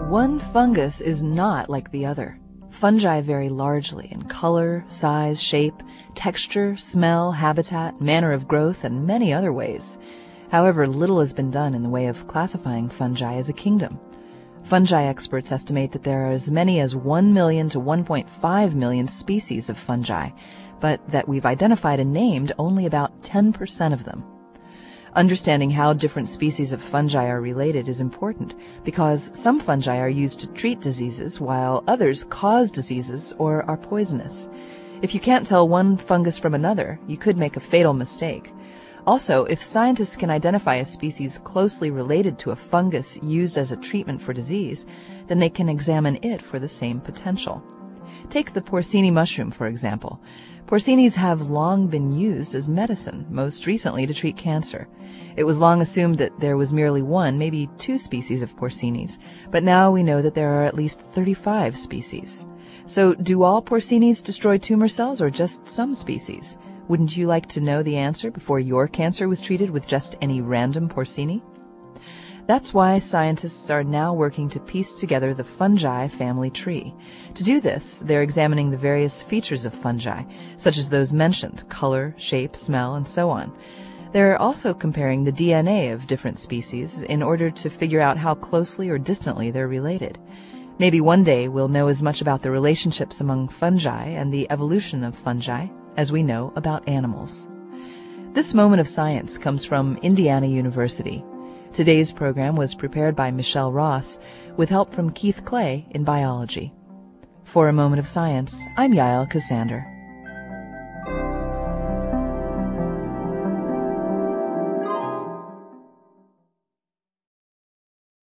One fungus is not like the other. Fungi vary largely in color, size, shape, texture, smell, habitat, manner of growth, and many other ways. However, little has been done in the way of classifying fungi as a kingdom. Fungi experts estimate that there are as many as 1 million to 1.5 million species of fungi, but that we've identified and named only about 10% of them. Understanding how different species of fungi are related is important because some fungi are used to treat diseases while others cause diseases or are poisonous. If you can't tell one fungus from another, you could make a fatal mistake. Also, if scientists can identify a species closely related to a fungus used as a treatment for disease, then they can examine it for the same potential. Take the porcini mushroom, for example. Porcinis have long been used as medicine, most recently to treat cancer. It was long assumed that there was merely one, maybe two species of porcinis, but now we know that there are at least 35 species. So, do all porcinis destroy tumor cells or just some species? Wouldn't you like to know the answer before your cancer was treated with just any random porcini? That's why scientists are now working to piece together the fungi family tree. To do this, they're examining the various features of fungi, such as those mentioned, color, shape, smell, and so on. They're also comparing the DNA of different species in order to figure out how closely or distantly they're related. Maybe one day we'll know as much about the relationships among fungi and the evolution of fungi as we know about animals. This moment of science comes from Indiana University. Today's program was prepared by Michelle Ross with help from Keith Clay in biology. For a Moment of Science, I'm Yael Ksander.